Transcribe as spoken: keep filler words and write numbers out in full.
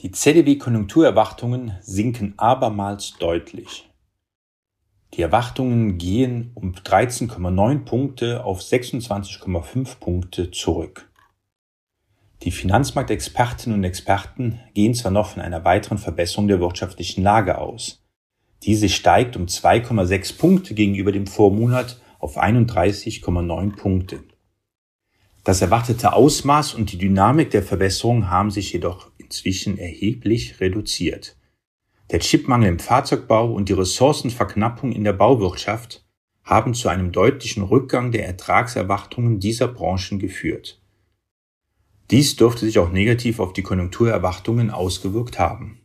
Die Z D W-Konjunkturerwartungen sinken abermals deutlich. Die Erwartungen gehen um dreizehn Komma neun Punkte auf sechsundzwanzig Komma fünf Punkte zurück. Die Finanzmarktexpertinnen und Experten gehen zwar noch von einer weiteren Verbesserung der wirtschaftlichen Lage aus. Diese steigt um zwei Komma sechs Punkte gegenüber dem Vormonat auf einunddreißig Komma neun Punkte. Das erwartete Ausmaß und die Dynamik der Verbesserung haben sich jedoch inzwischen erheblich reduziert. Der Chipmangel im Fahrzeugbau und die Ressourcenverknappung in der Bauwirtschaft haben zu einem deutlichen Rückgang der Ertragserwartungen dieser Branchen geführt. Dies dürfte sich auch negativ auf die Konjunkturerwartungen ausgewirkt haben.